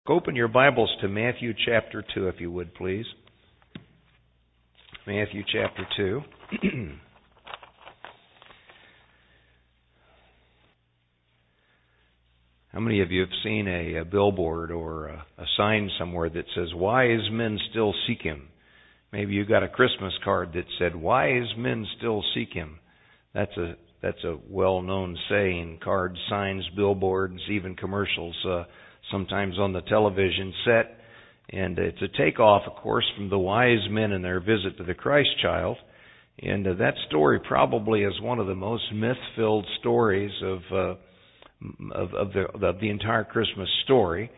Open your Bibles to Matthew chapter 2, if you would, please. Matthew chapter 2. How many of you have seen a billboard or a sign somewhere that says, "Wise men still seek him"? Maybe you got a Christmas card that said, "Wise men still seek him." That's a well-known saying. Cards, signs, billboards, even commercials, sometimes on the television set. And it's a takeoff, of course, from the wise men and their visit to the Christ child. And that story probably is one of the most myth-filled stories of the entire Christmas story.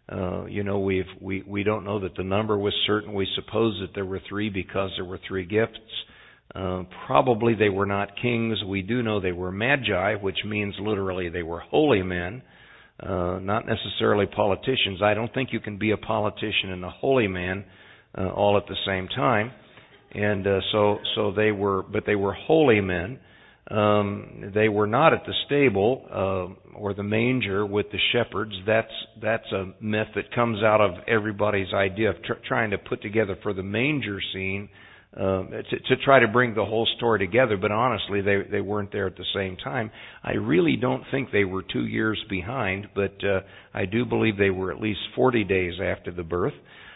We don't know that the number was certain. We suppose that there were three because there were three gifts. Probably they were not kings. We do know they were magi, which means literally they were holy men, not necessarily politicians. I don't think you can be a politician and a holy man all at the same time. And so they were holy men. They were not at the stable or the manger with the shepherds. That's a myth that comes out of everybody's idea of trying to put together for the manger scene to try to bring the whole story together. But honestly, they weren't there at the same time. I really don't think they were 2 years behind, but I do believe they were at least 40 days after the birth.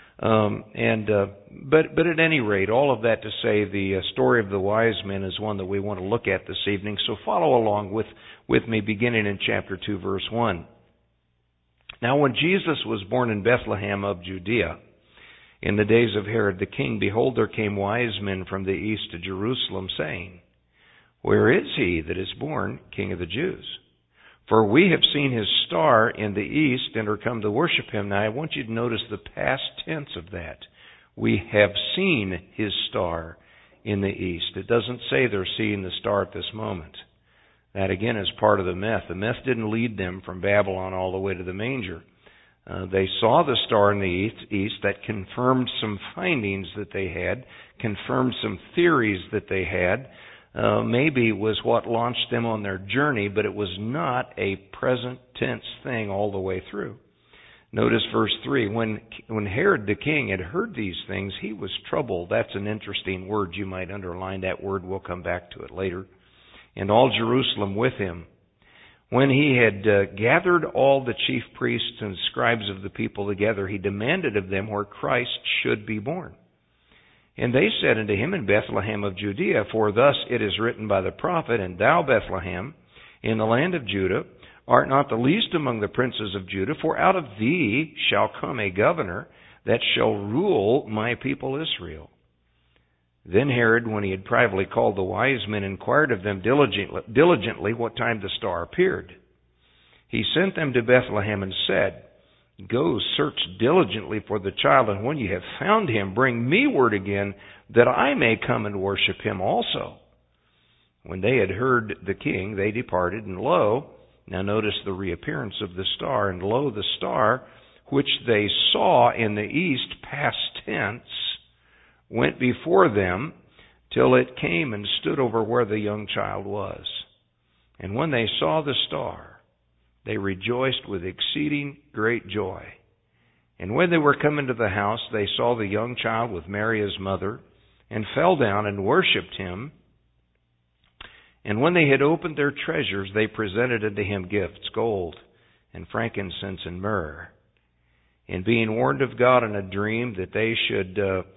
But at any rate, all of that to say, the story of the wise men is one that we want to look at this evening. So follow along with me, beginning in chapter 2, verse 1. Now when Jesus was born in Bethlehem of Judea, in the days of Herod the king, behold, there came wise men from the east to Jerusalem, saying, "Where is he that is born King of the Jews? For we have seen his star in the east and are come to worship him." Now I want you to notice the past tense of that. We have seen his star in the east. It doesn't say they're seeing the star at this moment. That again is part of the myth. The myth didn't lead them from Babylon all the way to the manger. They saw the star in the east. That confirmed some findings that they had, confirmed some theories that they had. Maybe was what launched them on their journey, but it was not a present tense thing all the way through. Notice verse 3. When Herod the king had heard these things, he was troubled. That's an interesting word. You might underline that word. We'll come back to it later. And all Jerusalem with him. When he had gathered all the chief priests and scribes of the people together, he demanded of them where Christ should be born. And they said unto him, "In Bethlehem of Judea, for thus it is written by the prophet, And thou, Bethlehem, in the land of Judah, art not the least among the princes of Judah, for out of thee shall come a governor that shall rule my people Israel." Then Herod, when he had privately called the wise men, inquired of them diligently what time the star appeared. He sent them to Bethlehem and said, "Go search diligently for the child, and when you have found him, bring me word again, that I may come and worship him also." When they had heard the king, they departed, and lo, now notice the reappearance of the star, and lo, the star which they saw in the east, past tense, went before them till it came and stood over where the young child was. And when they saw the star, they rejoiced with exceeding great joy. And when they were come into the house, they saw the young child with Mary his mother, and fell down and worshipped him. And when they had opened their treasures, they presented unto him gifts, gold and frankincense and myrrh. And being warned of God in a dream that they should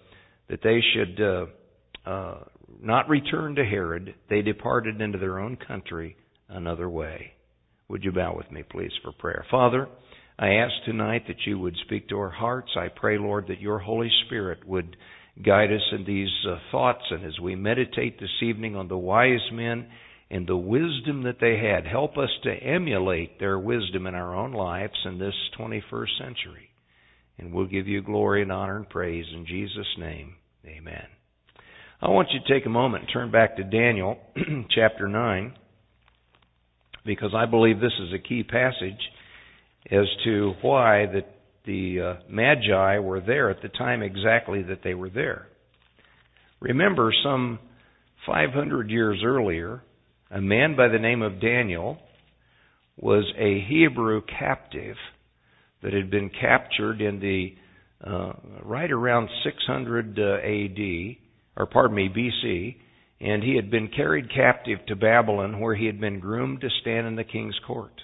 not return to Herod, they departed into their own country another way. Would you bow with me, please, for prayer? Father, I ask tonight that you would speak to our hearts. I pray, Lord, that your Holy Spirit would guide us in these thoughts. And as we meditate this evening on the wise men and the wisdom that they had, help us to emulate their wisdom in our own lives in this 21st century. And we'll give you glory and honor and praise in Jesus' name. Amen. I want you to take a moment and turn back to Daniel chapter 9, because I believe this is a key passage as to why the Magi were there at the time exactly that they were there. Remember, some 500 years earlier, a man by the name of Daniel was a Hebrew captive that had been captured in the right around 600 A.D., or pardon me, B.C., and he had been carried captive to Babylon, where he had been groomed to stand in the king's court.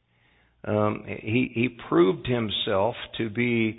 He proved himself to be,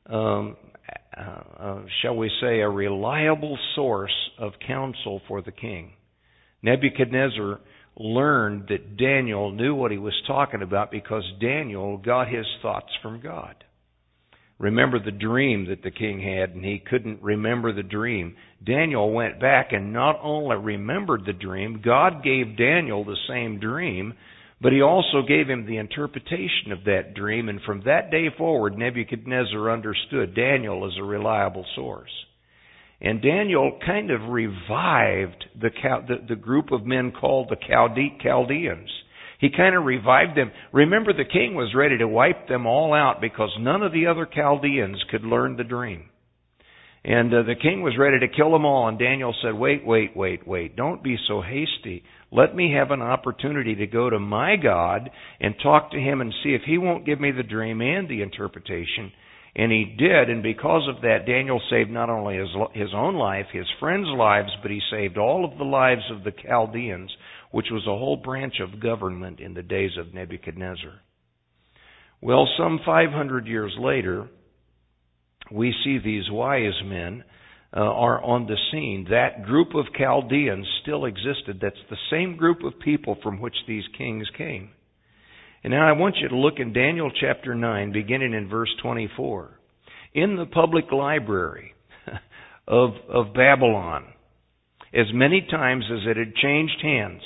shall we say, a reliable source of counsel for the king. Nebuchadnezzar learned that Daniel knew what he was talking about because Daniel got his thoughts from God. Remember the dream that the king had, and he couldn't remember the dream. Daniel went back and not only remembered the dream, God gave Daniel the same dream, but he also gave him the interpretation of that dream, and from that day forward, Nebuchadnezzar understood Daniel as a reliable source. And Daniel kind of revived the group of men called the Chaldeans. He kind of revived them. Remember, the king was ready to wipe them all out because none of the other Chaldeans could learn the dream. And the king was ready to kill them all. And Daniel said, wait. Don't be so hasty. Let me have an opportunity to go to my God and talk to him and see if he won't give me the dream and the interpretation. And he did, and because of that, Daniel saved not only his own life, his friends' lives, but he saved all of the lives of the Chaldeans, which was a whole branch of government in the days of Nebuchadnezzar. Well, some 500 years later, we see these wise men are on the scene. That group of Chaldeans still existed. That's the same group of people from which these kings came. And now I want you to look in Daniel chapter 9, beginning in verse 24. In the public library of Babylon, as many times as it had changed hands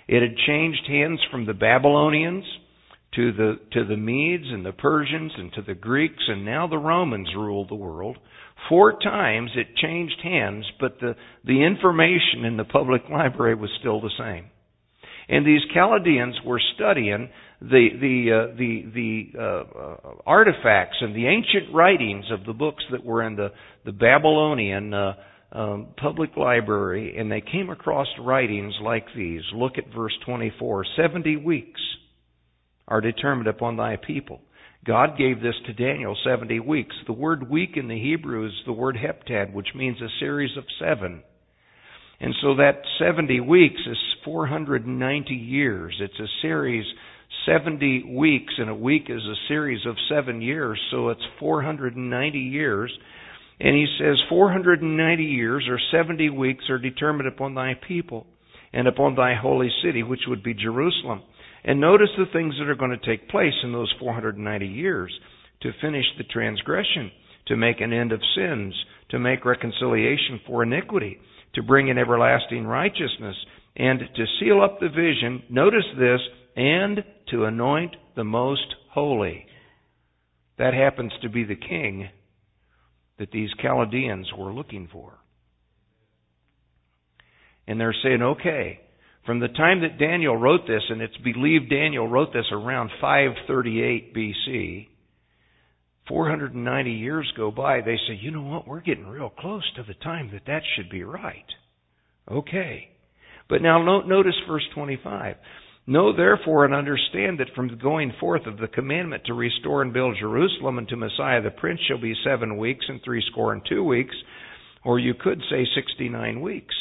from the Babylonians to the Medes and the Persians and to the Greeks, and now the Romans ruled the world. 4 times it changed hands, but the information in the public library was still the same. And these Chaldeans were studying the artifacts and the ancient writings of the books that were in the Babylonian public library, and they came across writings like these. Look at verse 24. 70 weeks are determined upon thy people. God gave this to Daniel, 70 weeks. The word week in the Hebrew is the word heptad, which means a series of 7. And so that 70 weeks is 490 years. It's a series, 70 weeks, and a week is a series of 7 years, so it's 490 years. And he says 490 years or 70 weeks are determined upon thy people and upon thy holy city, which would be Jerusalem. And notice the things that are going to take place in those 490 years: to finish the transgression, to make an end of sins, to make reconciliation for iniquity, to bring in everlasting righteousness, and to seal up the vision, notice this, and to anoint the most holy. That happens to be the king that these Chaldeans were looking for. And they're saying, okay, from the time that Daniel wrote this, and it's believed Daniel wrote this around 538 BC, 490 years go by, they say, you know what, we're getting real close to the time that should be right. Okay. But now notice verse 25. Know therefore and understand that from the going forth of the commandment to restore and build Jerusalem unto Messiah the Prince shall be 7 weeks and 62 weeks, or you could say 69 weeks.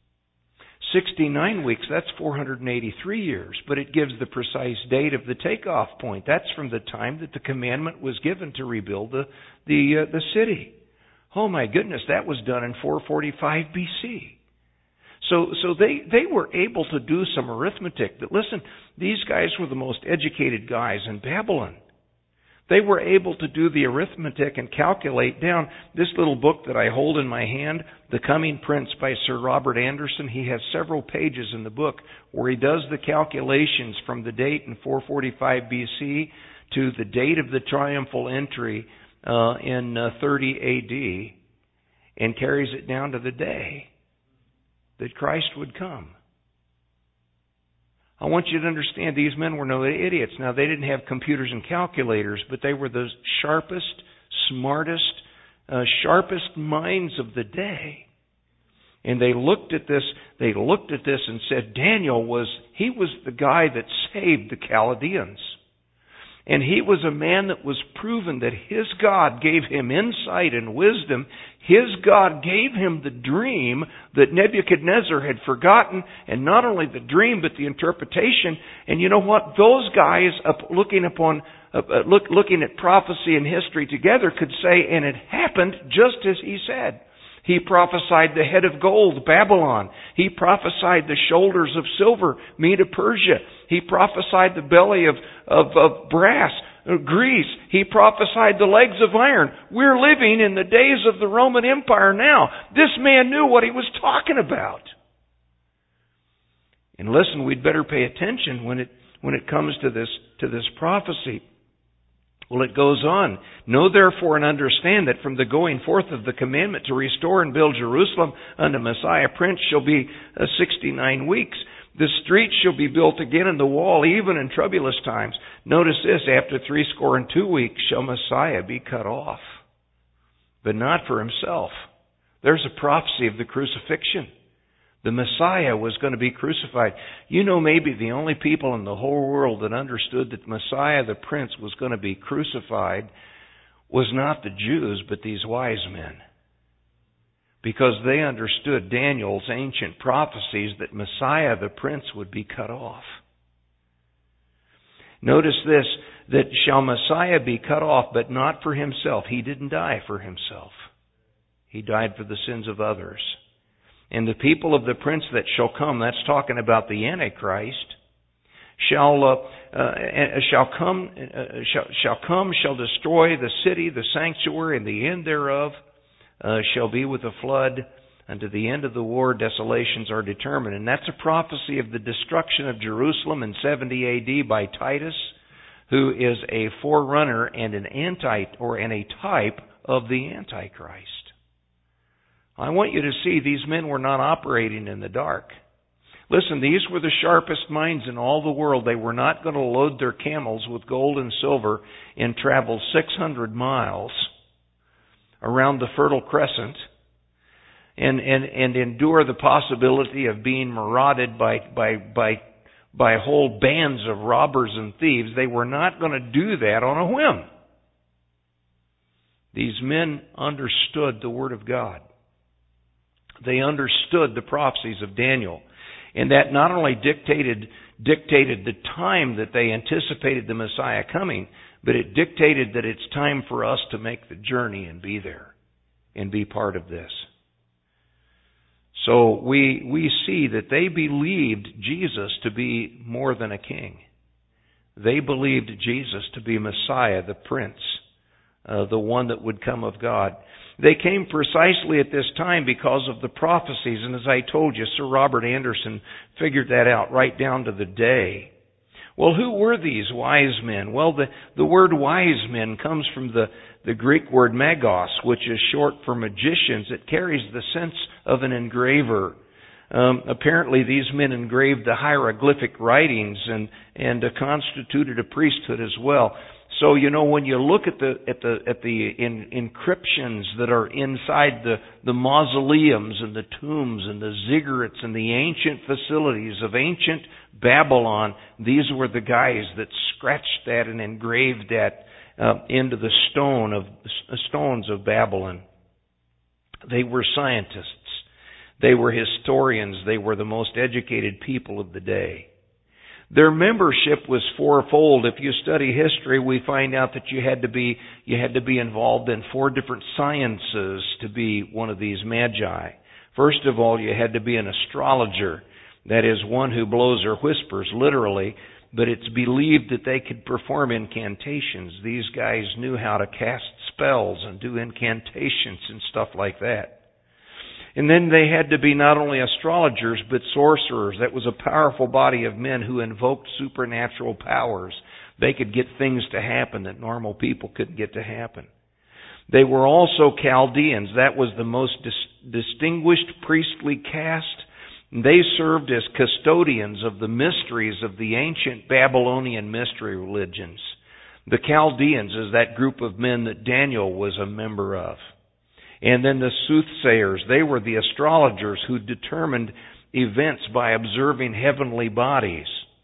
69 weeks, that's 483 years, but it gives the precise date of the takeoff point. That's from the time that the commandment was given to rebuild the city. Oh my goodness, that was done in 445 BC. So they were able to do some arithmetic. That, listen, these guys were the most educated guys in Babylon. They were able to do the arithmetic and calculate down. This little book that I hold in my hand, The Coming Prince by Sir Robert Anderson, he has several pages in the book where he does the calculations from the date in 445 BC to the date of the triumphal entry in 30 AD, and carries it down to the day that Christ would come. I want you to understand, these men were no idiots. Now, they didn't have computers and calculators, but they were the sharpest, smartest, sharpest minds of the day. And they looked at this and said, Daniel was the guy that saved the Chaldeans. And he was a man that was proven that his God gave him insight and wisdom. His God gave him the dream that Nebuchadnezzar had forgotten, and not only the dream, but the interpretation. And you know what? Those guys, looking at prophecy and history together, could say, and it happened just as he said. He prophesied the head of gold, Babylon. He prophesied the shoulders of silver, Medo-Persia. He prophesied the belly of brass, Greece. He prophesied the legs of iron. We're living in the days of the Roman Empire now. This man knew what he was talking about. And listen, we'd better pay attention when it comes to this prophecy. Well, it goes on. Know therefore and understand that from the going forth of the commandment to restore and build Jerusalem unto Messiah Prince shall be 69 weeks. The streets shall be built again, and the wall even in troublous times. Notice this, after 62 weeks shall Messiah be cut off, but not for himself. There's a prophecy of the crucifixion. The Messiah was going to be crucified. You know, maybe the only people in the whole world that understood that Messiah the Prince was going to be crucified was not the Jews, but these wise men. Because they understood Daniel's ancient prophecies that Messiah the Prince would be cut off. Notice this, that shall Messiah be cut off, but not for himself. He didn't die for himself. He died for the sins of others. And the people of the prince that shall come, that's talking about the Antichrist, shall destroy the city, the sanctuary, and the end thereof shall be with a flood. Unto the end of the war, desolations are determined. And that's a prophecy of the destruction of Jerusalem in 70 A.D. by Titus, who is a forerunner and a type of the Antichrist. I want you to see these men were not operating in the dark. Listen, these were the sharpest minds in all the world. They were not going to load their camels with gold and silver and travel 600 miles around the Fertile Crescent and endure the possibility of being marauded by whole bands of robbers and thieves. They were not going to do that on a whim. These men understood the Word of God. They understood the prophecies of Daniel. And that not only dictated the time that they anticipated the Messiah coming, but it dictated that it's time for us to make the journey and be there and be part of this. So we see that they believed Jesus to be more than a king. They believed Jesus to be Messiah, the Prince, the one that would come of God. They came precisely at this time because of the prophecies. And as I told you, Sir Robert Anderson figured that out right down to the day. Well, who were these wise men? Well, the word wise men comes from the Greek word magos, which is short for magicians. It carries the sense of an engraver. Apparently, these men engraved the hieroglyphic writings and constituted a priesthood as well. So, you know, when you look at the inscriptions that are inside the mausoleums and the tombs and the ziggurats and the ancient facilities of ancient Babylon, these were the guys that scratched that and engraved that into the stones of Babylon. They were scientists. They were historians. They were the most educated people of the day. Their membership was fourfold. If you study history, we find out that you had to be involved in 4 different sciences to be one of these magi. First of all, you had to be an astrologer. That is, one who blows or whispers, literally, but it's believed that they could perform incantations. These guys knew how to cast spells and do incantations and stuff like that. And then they had to be not only astrologers, but sorcerers. That was a powerful body of men who invoked supernatural powers. They could get things to happen that normal people couldn't get to happen. They were also Chaldeans. That was the most distinguished priestly caste. They served as custodians of the mysteries of the ancient Babylonian mystery religions. The Chaldeans is that group of men that Daniel was a member of. And then the soothsayers, they were the astrologers who determined events by observing heavenly bodies.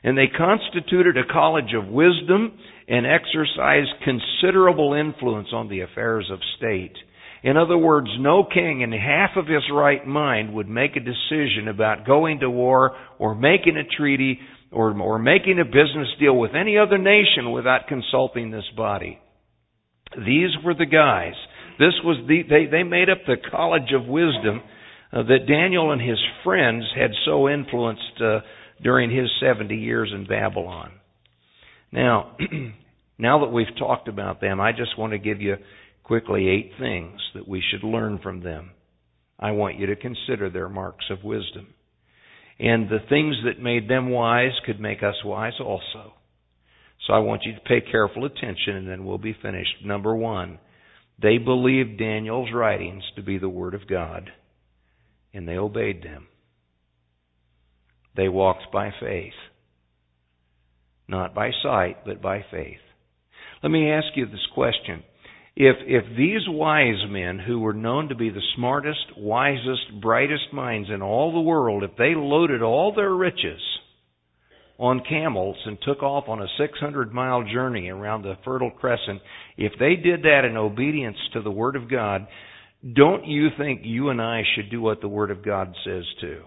And they constituted a college of wisdom and exercised considerable influence on the affairs of state. In other words, no king in half of his right mind would make a decision about going to war or making a treaty or making a business deal with any other nation without consulting this body. These were the guys. They made up the College of Wisdom that Daniel and his friends had so influenced during his 70 years in Babylon. Now, now that we've talked about them, I just want to give you quickly 8 things that we should learn from them. I want you to consider their marks of wisdom. And the things that made them wise could make us wise also. So I want you to pay careful attention, and then we'll be finished. Number 1, they believed Daniel's writings to be the Word of God, and they obeyed them. They walked by faith. Not by sight, but by faith. Let me ask you this question. If these wise men, who were known to be the smartest, wisest, brightest minds in all the world, if they loaded all their riches on camels and took off on a 600-mile journey around the Fertile Crescent, if they did that in obedience to the Word of God, don't you think you and I should do what the Word of God says too?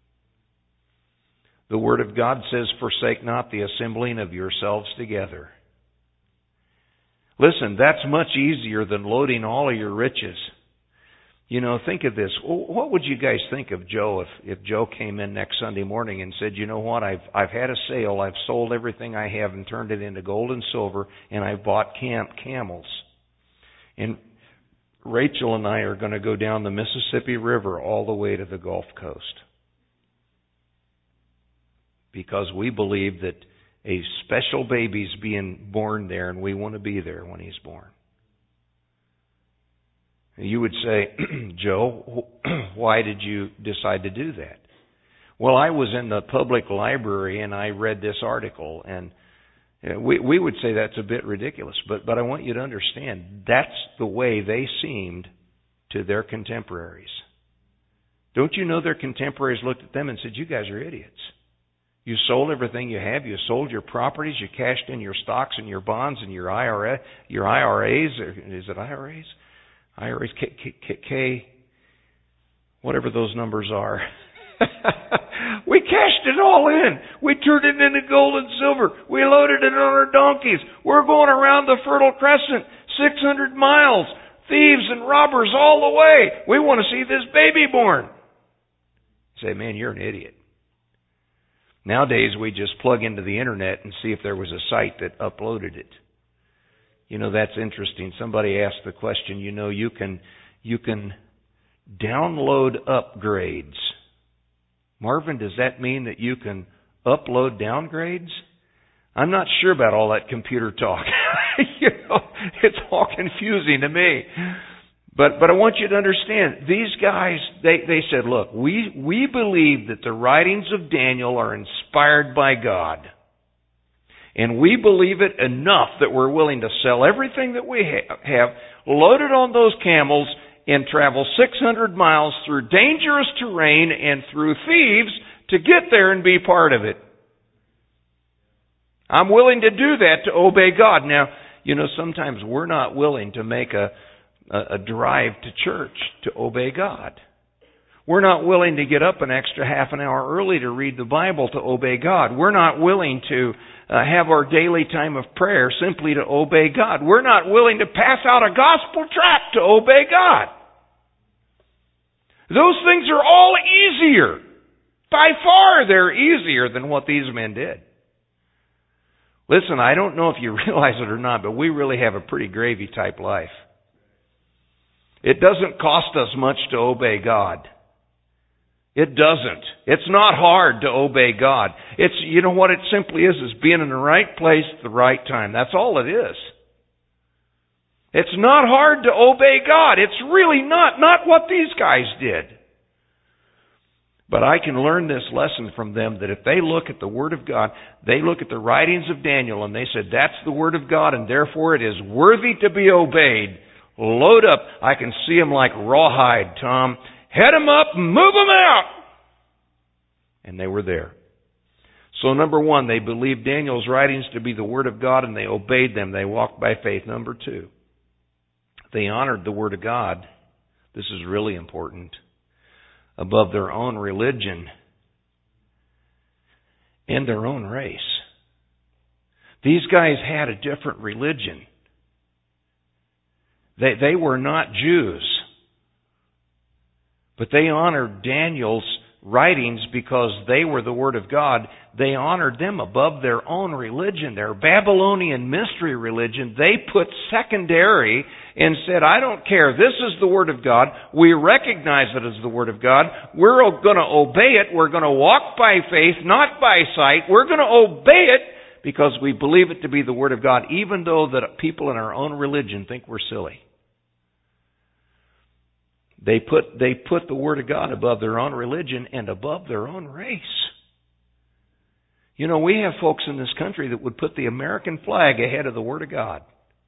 The Word of God says, forsake not the assembling of yourselves together. Listen, that's much easier than loading all of your riches. You know, think of this. What would you guys think of Joe if Joe came in next Sunday morning and said, you know what, I've had a sale, I've sold everything I have and turned it into gold and silver, and I've bought camels. And Rachel and I are going to go down the Mississippi River all the way to the Gulf Coast. Because we believe that a special baby's being born there, and we want to be there when he's born. You would say, Joe, why did you decide to do that? Well, I was in the public library and I read this article, and we would say that's a bit ridiculous, but I want you to understand that's the way they seemed to their contemporaries. Don't you know their contemporaries looked at them and said, you guys are idiots. You sold everything you have. You sold your properties. You cashed in your stocks and your bonds and your IRAs. Or is it IRAs? IRAs, whatever those numbers are. We cashed it all in. We turned it into gold and silver. We loaded it on our donkeys. We're going around the Fertile Crescent, 600 miles. Thieves and robbers all the way. We want to see this baby born. You say, man, you're an idiot. Nowadays, we just plug into the internet and see if there was a site that uploaded it. You know, that's interesting. Somebody asked the question, you know, you can download upgrades. Marvin, does that mean that you can upload downgrades? I'm not sure about all that computer talk. You know, it's all confusing to me. But I want you to understand, these guys, they said, look, we believe that the writings of Daniel are inspired by God. And we believe it enough that we're willing to sell everything that we have, load it on those camels, and travel 600 miles through dangerous terrain and through thieves to get there and be part of it. I'm willing to do that to obey God. Now, you know, sometimes we're not willing to make a drive to church to obey God. We're not willing to get up an extra half an hour early to read the Bible to obey God. We're not willing to have our daily time of prayer simply to obey God. We're not willing to pass out a gospel tract to obey God. Those things are all easier. By far, they're easier than what these men did. Listen, I don't know if you realize it or not, but we really have a pretty gravy type life. It doesn't cost us much to obey God. It doesn't. It's not hard to obey God. It's, you know what it simply is being in the right place at the right time. That's all it is. It's not hard to obey God. It's really not what these guys did. But I can learn this lesson from them, that if they look at the Word of God, they look at the writings of Daniel and they said, that's the Word of God and therefore it is worthy to be obeyed. Load up. I can see them like rawhide, Tom. Head them up, move them out. And they were there. So number one, they believed Daniel's writings to be the Word of God and they obeyed them. They walked by faith. Number two, they honored the Word of God. This is really important. Above their own religion and their own race. These guys had a different religion. They were not Jews. But they honored Daniel's writings because they were the Word of God. They honored them above their own religion, their Babylonian mystery religion. They put secondary and said, I don't care. This is the Word of God. We recognize it as the Word of God. We're going to obey it. We're going to walk by faith, not by sight. We're going to obey it because we believe it to be the Word of God, even though that people in our own religion think we're silly. They put the Word of God above their own religion and above their own race. You know, we have folks in this country that would put the American flag ahead of the Word of God.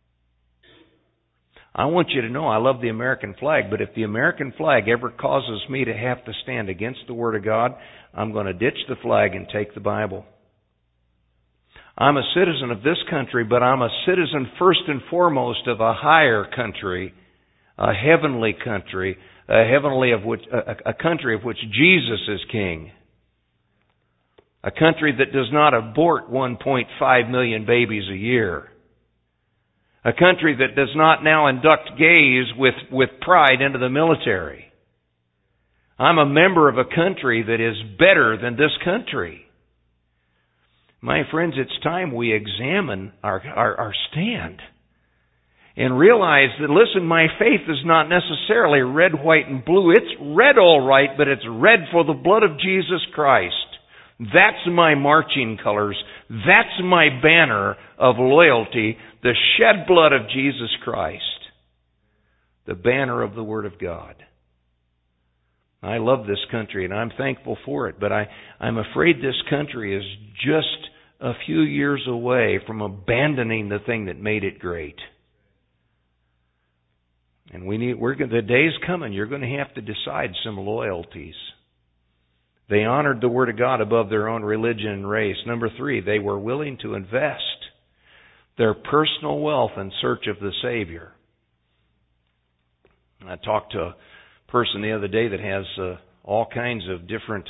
I want you to know I love the American flag, but if the American flag ever causes me to have to stand against the Word of God, I'm going to ditch the flag and take the Bible. I'm a citizen of this country, but I'm a citizen first and foremost of a higher country, a heavenly country, a country of which Jesus is king. A country that does not abort 1.5 million babies a year. A country that does not now induct gays with pride into the military. I'm a member of a country that is better than this country. My friends, it's time we examine our stand and realize that, listen, my faith is not necessarily red, white, and blue. It's red all right, but it's red for the blood of Jesus Christ. That's my marching colors. That's my banner of loyalty, the shed blood of Jesus Christ, the banner of the Word of God. I love this country, and I'm thankful for it, but I'm afraid this country is just a few years away from abandoning the thing that made it great. And the day's coming, you're going to have to decide some loyalties. They honored the Word of God above their own religion and race. Number three, they were willing to invest their personal wealth in search of the Savior. I talked to a person the other day that has all kinds of different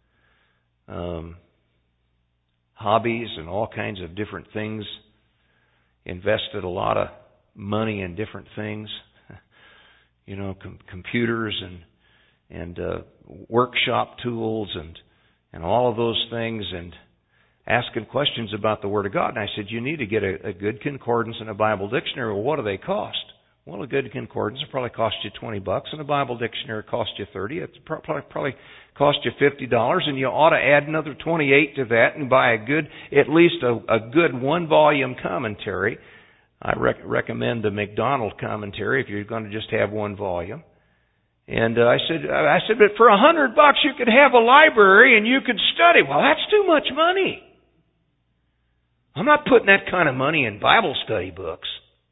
hobbies and all kinds of different things, invested a lot of money in different things, you know, computers and workshop tools and all of those things, and asking questions about the Word of God. And I said, you need to get a good concordance and a Bible dictionary. Well, what do they cost? Well, a good concordance will probably cost you $20, and a Bible dictionary costs you $30. It's probably cost you $50, and you ought to add another $28 to that and buy at least a good one-volume commentary. I recommend the McDonald commentary if you're going to just have one volume. And I said, but for $100 you could have a library and you could study. Well, that's too much money. I'm not putting that kind of money in Bible study books.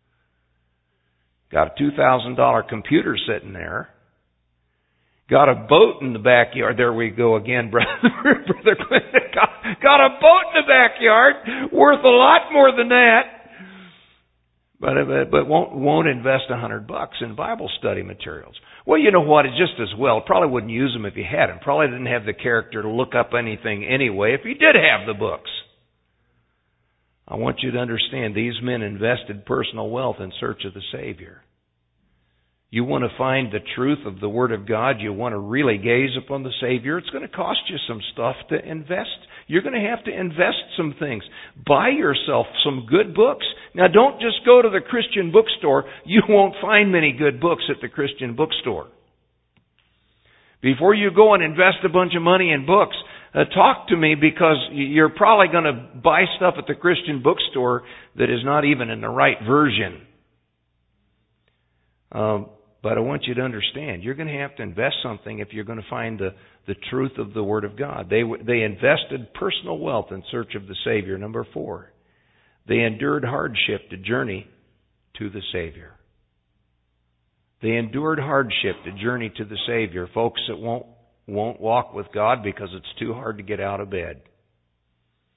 Got a $2,000 computer sitting there. Got a boat in the backyard. There we go again, brother. Brother Clinton. Got a boat in the backyard worth a lot more than that. But won't invest $100 in Bible study materials. Well, you know what? It's just as well. Probably wouldn't use them if you had them. Probably didn't have the character to look up anything anyway if you did have the books. I want you to understand, these men invested personal wealth in search of the Savior. You want to find the truth of the Word of God, you want to really gaze upon the Savior, it's going to cost you some stuff to invest. You're going to have to invest some things. Buy yourself some good books. Now, don't just go to the Christian bookstore. You won't find many good books at the Christian bookstore. Before you go and invest a bunch of money in books, talk to me, because you're probably going to buy stuff at the Christian bookstore that is not even in the right version. But I want you to understand, you're going to have to invest something if you're going to find the truth of the Word of God. They invested personal wealth in search of the Savior. Number 4, they endured hardship to journey to the Savior. They endured hardship to journey to the Savior. Folks that won't walk with God because it's too hard to get out of bed.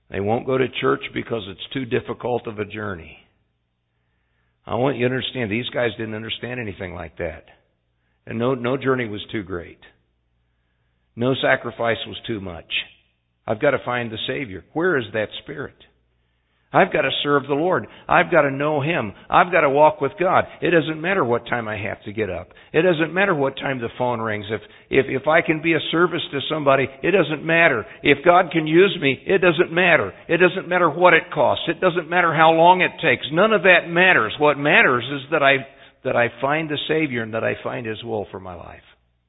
They won't go to church because it's too difficult of a journey. I want you to understand, these guys didn't understand anything like that. And no journey was too great. No sacrifice was too much. I've got to find the Savior. Where is that Spirit? I've got to serve the Lord. I've got to know Him. I've got to walk with God. It doesn't matter what time I have to get up. It doesn't matter what time the phone rings. If I can be a service to somebody, it doesn't matter. If God can use me, it doesn't matter. It doesn't matter what it costs. It doesn't matter how long it takes. None of that matters. What matters is that I find the Savior and that I find His will for my life.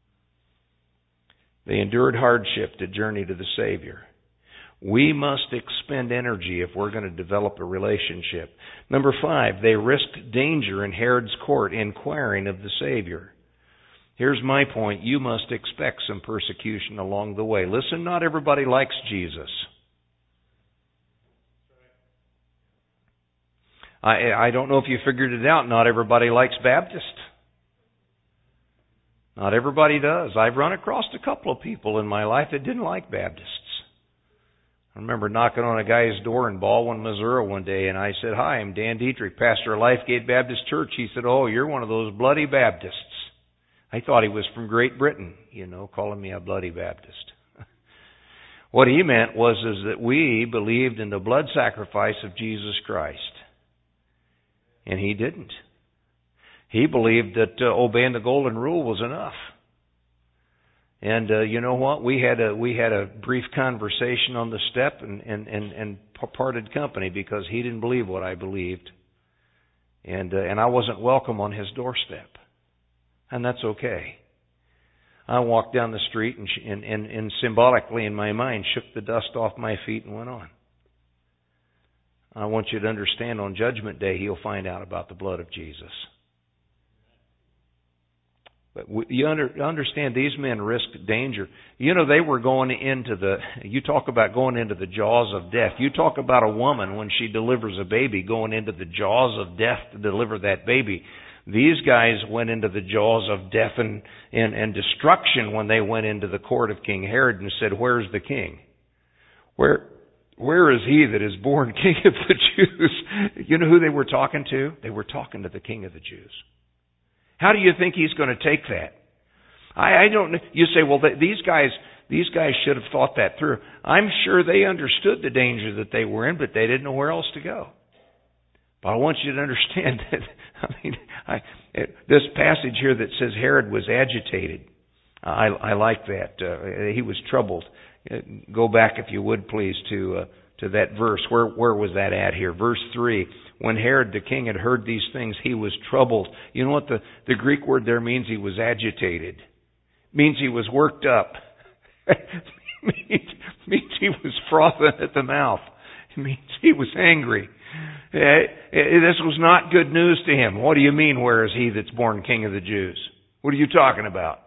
They endured hardship to journey to the Savior. We must expend energy if we're going to develop a relationship. Number 5, they risked danger in Herod's court, inquiring of the Savior. Here's my point. You must expect some persecution along the way. Listen, not everybody likes Jesus. I don't know if you figured it out. Not everybody likes Baptists. Not everybody does. I've run across a couple of people in my life that didn't like Baptists. I remember knocking on a guy's door in Baldwin, Missouri one day, and I said, "Hi, I'm Dan Dietrich, pastor of Lifegate Baptist Church." He said, "Oh, you're one of those bloody Baptists." I thought he was from Great Britain, calling me a bloody Baptist. What he meant was that we believed in the blood sacrifice of Jesus Christ. And he didn't. He believed that obeying the golden rule was enough. And you know what? We had a brief conversation on the step and parted company because he didn't believe what I believed, and I wasn't welcome on his doorstep, and that's okay. I walked down the street and symbolically in my mind shook the dust off my feet and went on. I want you to understand, on Judgment Day he'll find out about the blood of Jesus. But you understand, these men risked danger. They were going into you talk about going into the jaws of death. You talk about a woman when she delivers a baby going into the jaws of death to deliver that baby. These guys went into the jaws of death and destruction when they went into the court of King Herod and said, "Where's the king? Where is he that is born King of the Jews?" You know who they were talking to? They were talking to the King of the Jews. How do you think he's going to take that? I don't know. You say, well, these guys should have thought that through. I'm sure they understood the danger that they were in, but they didn't know where else to go. But I want you to understand that, this passage here that says Herod was agitated, I like that. He was troubled. Go back, if you would, please, to that verse. Where was that at here? Verse 3. When Herod the king had heard these things, he was troubled. You know what the Greek word there means? He was agitated. It means he was worked up. It means he was frothing at the mouth. It means he was angry. This was not good news to him. What do you mean, where is he that's born King of the Jews? What are you talking about?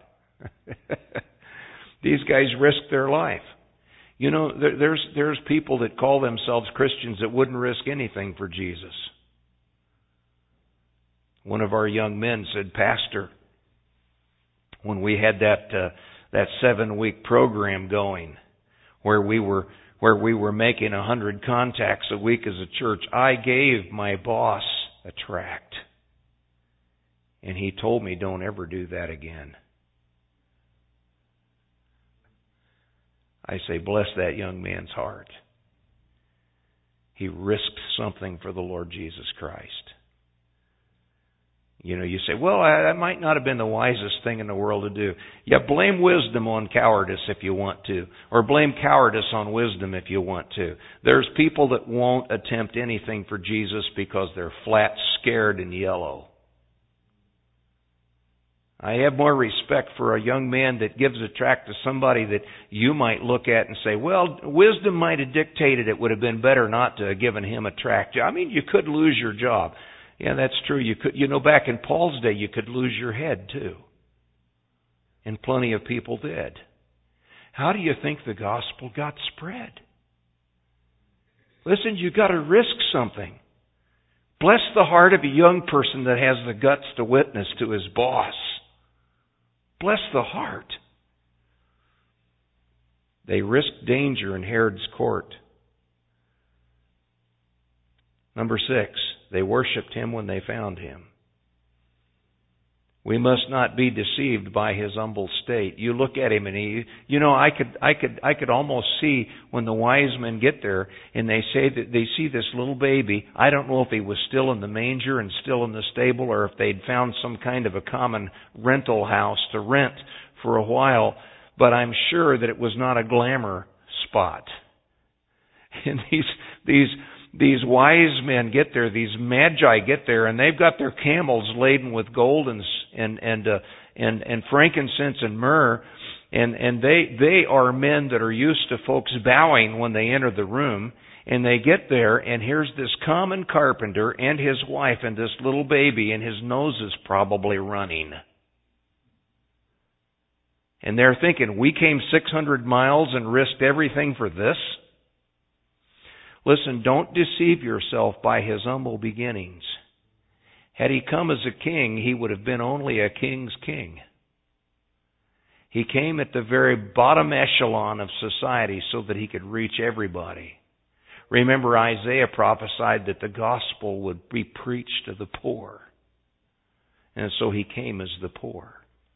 These guys risked their life. There's people that call themselves Christians that wouldn't risk anything for Jesus. One of our young men said, "Pastor, when we had that 7-week program going, where we were making 100 contacts a week as a church, I gave my boss a tract, and he told me, 'Don't ever do that again.'" I say, bless that young man's heart. He risked something for the Lord Jesus Christ. You say, well, that might not have been the wisest thing in the world to do. Yeah, blame wisdom on cowardice if you want to, or blame cowardice on wisdom if you want to. There's people that won't attempt anything for Jesus because they're flat scared and yellow. I have more respect for a young man that gives a tract to somebody that you might look at and say, well, wisdom might have dictated it would have been better not to have given him a tract. I mean, you could lose your job. Yeah, that's true. You could, back in Paul's day, you could lose your head too. And plenty of people did. How do you think the gospel got spread? Listen, you got to risk something. Bless the heart of a young person that has the guts to witness to his boss. Bless the heart. They risked danger in Herod's court. Number 6, they worshiped him when they found him. We must not be deceived by his humble state. You look at him and I could almost see when the wise men get there and they say that they see this little baby. I don't know if he was still in the manger and still in the stable or if they'd found some kind of a common rental house to rent for a while, but I'm sure that it was not a glamour spot. And these wise men get there, these magi get there, and they've got their camels laden with gold and frankincense and myrrh, and they are men that are used to folks bowing when they enter the room. And they get there, and here's this common carpenter and his wife and this little baby, and his nose is probably running. And they're thinking, we came 600 miles and risked everything for this? Listen, don't deceive yourself by his humble beginnings. Had he come as a king, he would have been only a king's king. He came at the very bottom echelon of society so that he could reach everybody. Remember, Isaiah prophesied that the gospel would be preached to the poor. And so he came as the poor.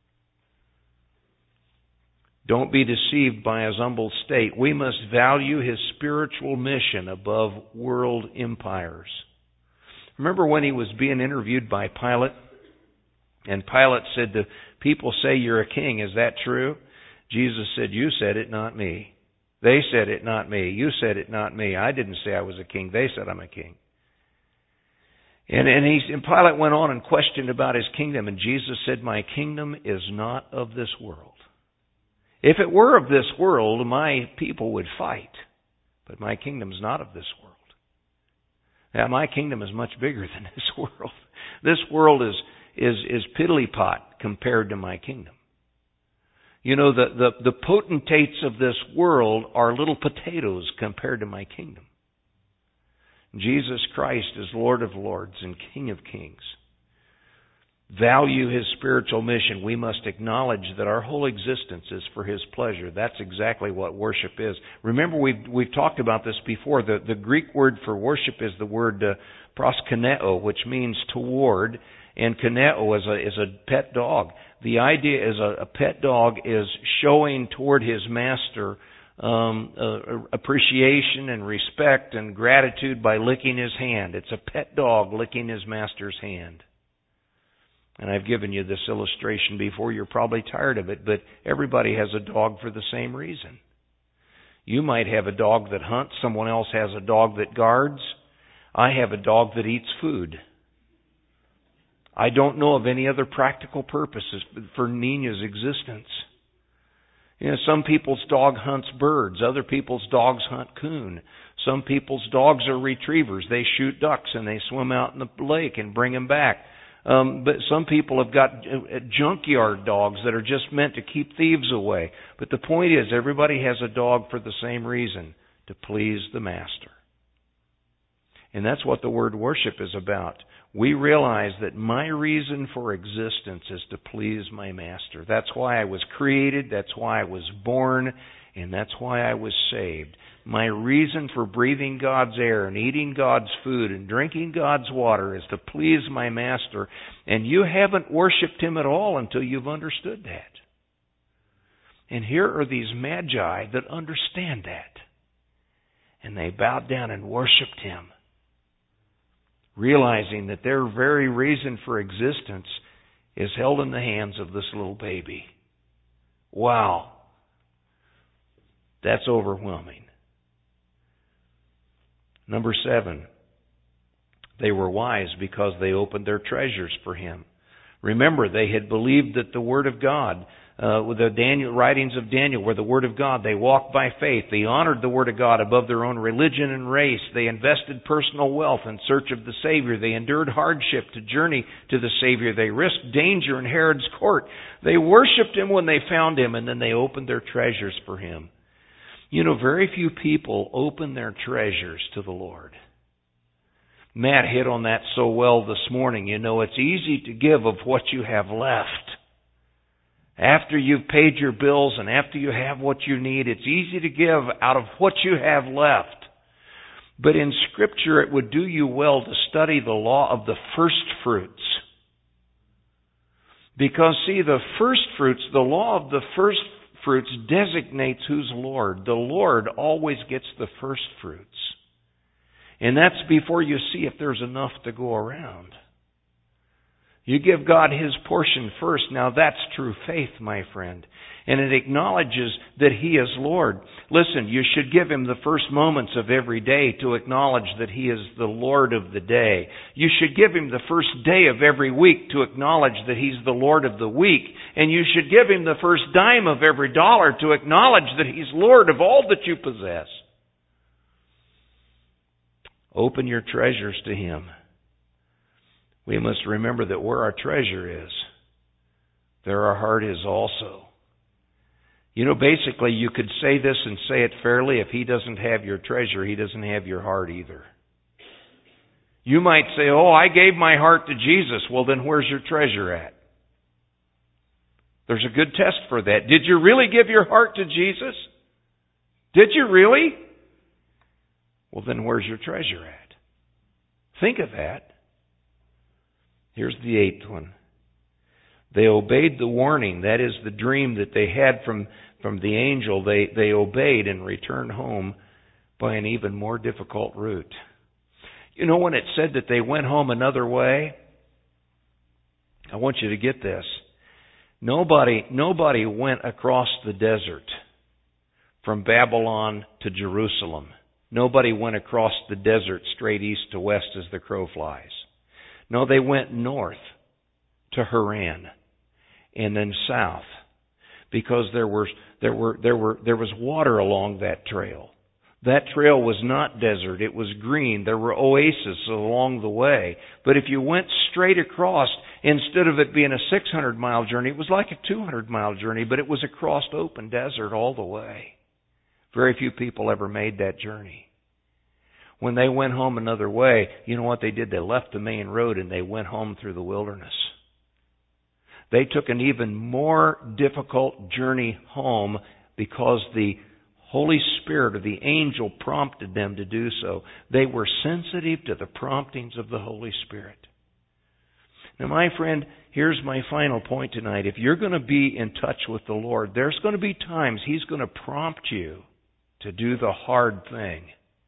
Don't be deceived by his humble state. We must value his spiritual mission above world empires. Remember when he was being interviewed by Pilate? And Pilate said, the people say you're a king. Is that true? Jesus said, you said it, not me. They said it, not me. You said it, not me. I didn't say I was a king. They said I'm a king. And Pilate went on and questioned about his kingdom. And Jesus said, my kingdom is not of this world. If it were of this world, my people would fight. But my kingdom is not of this world. Now, my kingdom is much bigger than this world. This world is piddly-pot compared to my kingdom. You know, the potentates of this world are little potatoes compared to my kingdom. Jesus Christ is Lord of Lords and King of Kings. Value his spiritual mission. We must acknowledge that our whole existence is for his pleasure. That's exactly what worship is. Remember, we've talked about this before. The Greek word for worship is the word proskuneo, which means toward, and kuneo is a pet dog. The idea is a pet dog is showing toward his master appreciation and respect and gratitude by licking his hand. It's a pet dog licking his master's hand. And I've given you this illustration before. You're probably tired of it, but everybody has a dog for the same reason. You might have a dog that hunts. Someone else has a dog that guards. I have a dog that eats food. I don't know of any other practical purposes for Nina's existence. You know, some people's dog hunts birds. Other people's dogs hunt coon. Some people's dogs are retrievers. They shoot ducks and they swim out in the lake and bring them back. But some people have got junkyard dogs that are just meant to keep thieves away. But the point is, everybody has a dog for the same reason, to please the master. And that's what the word worship is about. We realize that my reason for existence is to please my master. That's why I was created, that's why I was born, and that's why I was saved. My reason for breathing God's air and eating God's food and drinking God's water is to please my master. And you haven't worshipped him at all until you've understood that. And here are these magi that understand that. And they bowed down and worshipped him, realizing that their very reason for existence is held in the hands of this little baby. Wow. That's overwhelming. Number 7, they were wise because they opened their treasures for him. Remember, they had believed that the Word of God, with the writings of Daniel were the Word of God. They walked by faith. They honored the Word of God above their own religion and race. They invested personal wealth in search of the Savior. They endured hardship to journey to the Savior. They risked danger in Herod's court. They worshipped him when they found him, and then they opened their treasures for him. You know, very few people open their treasures to the Lord. Matt hit on that so well this morning. You know, it's easy to give of what you have left. After you've paid your bills and after you have what you need, it's easy to give out of what you have left. But in Scripture, it would do you well to study the law of the first fruits. Because, see, the first fruits, the law of the first fruits designates who's Lord. The Lord always gets the first fruits. And that's before you see if there's enough to go around. You give God His portion first. Now that's true faith, my friend. And it acknowledges that He is Lord. Listen, you should give Him the first moments of every day to acknowledge that He is the Lord of the day. You should give Him the first day of every week to acknowledge that He's the Lord of the week. And you should give Him the first dime of every dollar to acknowledge that He's Lord of all that you possess. Open your treasures to Him. We must remember that where our treasure is, there our heart is also. You know, basically, you could say this and say it fairly. If He doesn't have your treasure, He doesn't have your heart either. You might say, oh, I gave my heart to Jesus. Well, then where's your treasure at? There's a good test for that. Did you really give your heart to Jesus? Did you really? Well, then where's your treasure at? Think of that. Here's the eighth one. They obeyed the warning. That is the dream that they had from the angel. They obeyed and returned home by an even more difficult route. You know, when it said that they went home another way, I want you to get this. Nobody went across the desert from Babylon to Jerusalem. Nobody went across the desert straight east to west as the crow flies. No, they went north to Haran and then south because there was water along that trail. That trail was not desert. It was green. There were oases along the way. But if you went straight across, instead of it being a 600-mile journey, it was like a 200-mile journey, but it was across open desert all the way. Very few people ever made that journey. When they went home another way, you know what they did? They left the main road and they went home through the wilderness. They took an even more difficult journey home because the Holy Spirit or the angel prompted them to do so. They were sensitive to the promptings of the Holy Spirit. Now, my friend, here's my final point tonight. If you're going to be in touch with the Lord, there's going to be times He's going to prompt you to do the hard thing.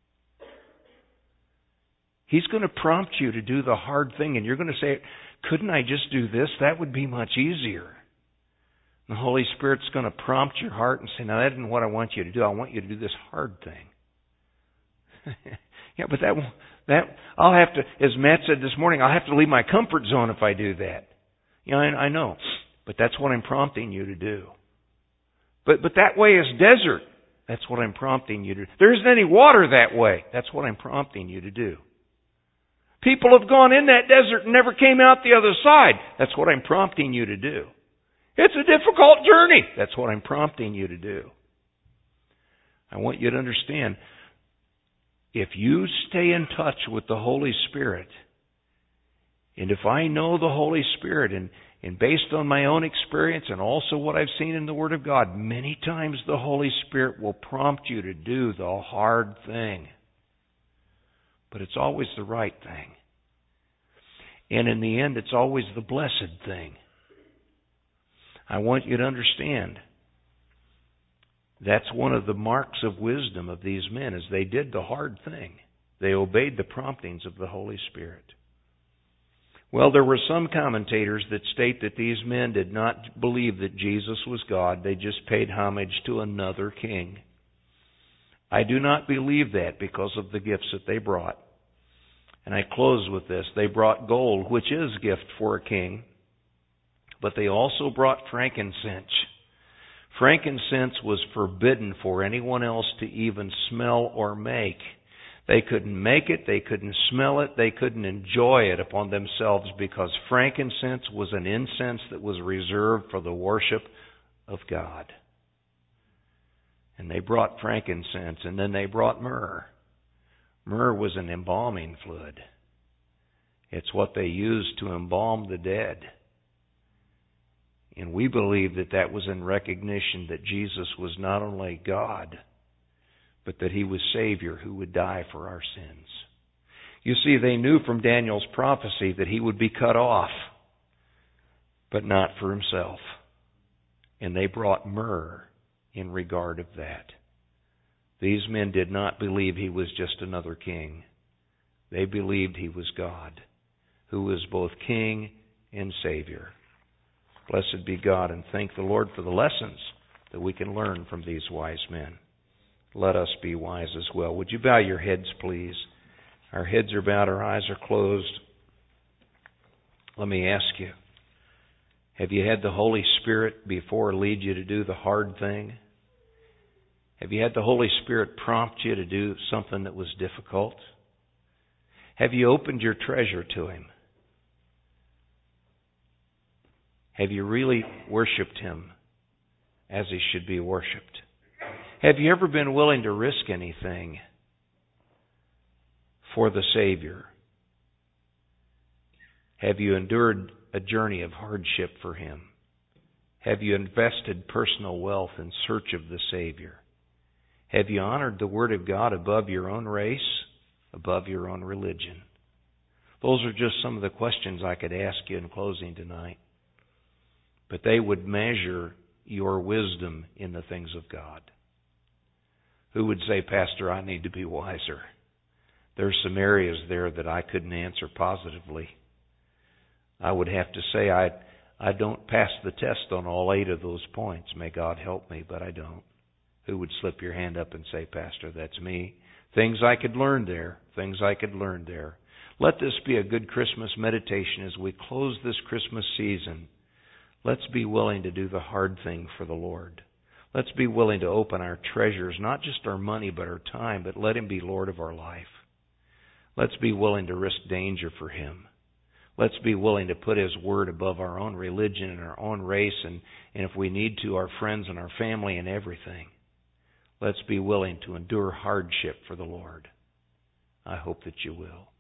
He's going to prompt you to do the hard thing, and you're going to say, couldn't I just do this? That would be much easier. And the Holy Spirit's going to prompt your heart and say, now that isn't what I want you to do. I want you to do this hard thing. Yeah, but that I'll have to, as Matt said this morning, I'll have to leave my comfort zone if I do that. Yeah, I know. But that's what I'm prompting you to do. But that way is desert. That's what I'm prompting you to do. There isn't any water that way. That's what I'm prompting you to do. People have gone in that desert and never came out the other side. That's what I'm prompting you to do. It's a difficult journey. That's what I'm prompting you to do. I want you to understand, if you stay in touch with the Holy Spirit, and if I know the Holy Spirit, and based on my own experience and also what I've seen in the Word of God, many times the Holy Spirit will prompt you to do the hard thing. But it's always the right thing. And in the end, it's always the blessed thing. I want you to understand, that's one of the marks of wisdom of these men, is they did the hard thing. They obeyed the promptings of the Holy Spirit. Well, there were some commentators that state that these men did not believe that Jesus was God. They just paid homage to another king. I do not believe that because of the gifts that they brought. And I close with this. They brought gold, which is a gift for a king, but they also brought frankincense. Frankincense was forbidden for anyone else to even smell or make. They couldn't make it, they couldn't smell it, they couldn't enjoy it upon themselves because frankincense was an incense that was reserved for the worship of God. And they brought frankincense, and then they brought myrrh. Myrrh was an embalming fluid. It's what they used to embalm the dead. And we believe that that was in recognition that Jesus was not only God, but that He was Savior who would die for our sins. You see, they knew from Daniel's prophecy that He would be cut off, but not for Himself. And they brought myrrh in regard of that. These men did not believe He was just another king. They believed He was God, who was both King and Savior. Blessed be God, and thank the Lord for the lessons that we can learn from these wise men. Let us be wise as well. Would you bow your heads, please? Our heads are bowed, our eyes are closed. Let me ask you, have you had the Holy Spirit before lead you to do the hard thing? Have you had the Holy Spirit prompt you to do something that was difficult? Have you opened your treasure to Him? Have you really worshiped Him as He should be worshiped? Have you ever been willing to risk anything for the Savior? Have you endured a journey of hardship for Him? Have you invested personal wealth in search of the Savior? Have you honored the Word of God above your own race, above your own religion? Those are just some of the questions I could ask you in closing tonight. But they would measure your wisdom in the things of God. Who would say, Pastor, I need to be wiser? There's some areas there that I couldn't answer positively. I would have to say I don't pass the test on all 8 of those points. May God help me, but I don't. Who would slip your hand up and say, Pastor, that's me? Things I could learn there. Things I could learn there. Let this be a good Christmas meditation as we close this Christmas season. Let's be willing to do the hard thing for the Lord. Let's be willing to open our treasures, not just our money, but our time, but let Him be Lord of our life. Let's be willing to risk danger for Him. Let's be willing to put His Word above our own religion and our own race, and if we need to, our friends and our family and everything. Let's be willing to endure hardship for the Lord. I hope that you will.